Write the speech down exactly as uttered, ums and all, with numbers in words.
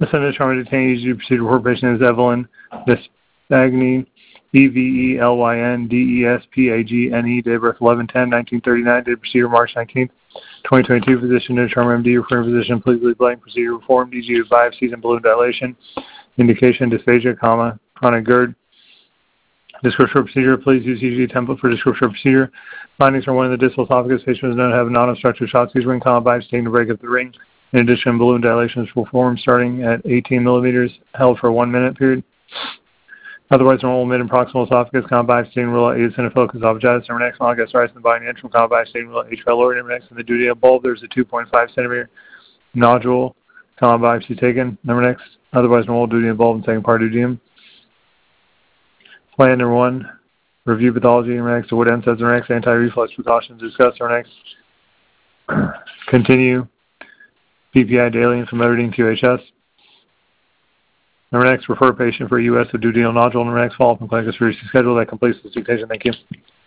The Senate Trauma Detainee E G procedure report patient is Evelyn Despagny, E V E L Y N D E S P A G N E, date of birth eleven ten nineteen thirty-nine, date of procedure March nineteenth, twenty twenty-two, physician no trauma M D, referring physician, please leave blank, procedure reformed, E G of five, season balloon dilation, indication dysphagia, comma, chronic GERD. Description of procedure, please use E G template for description of procedure. Findings from one of the distal esophagus patients was known to have a non-obstructive Shotzi's ring, comma, biopsy taken to break up the ring. In addition, balloon dilations were performed starting at eighteen millimeters, held for a one minute period. Otherwise, normal mid and proximal esophagus, comma, biopsy taken to rule out eosinophilic esophagitis, number next, monogastritis in the body, and antral, comma, biopsy taken to rule out H. pylori, number next, in the duodenal bulb, there's a two point five centimeter nodule, comma, biopsy taken, number next, otherwise normal duodenal bulb and second part duodenum. Plan number one, review pathology, number next, what N SAIDs, number next, anti-reflux precautions discussed, number next, continue, P P I daily and famotidine Q H S. Number next, refer patient for U S with duodenal nodule. Number next, follow up and clinical surgery schedule. That completes this dictation. Thank you.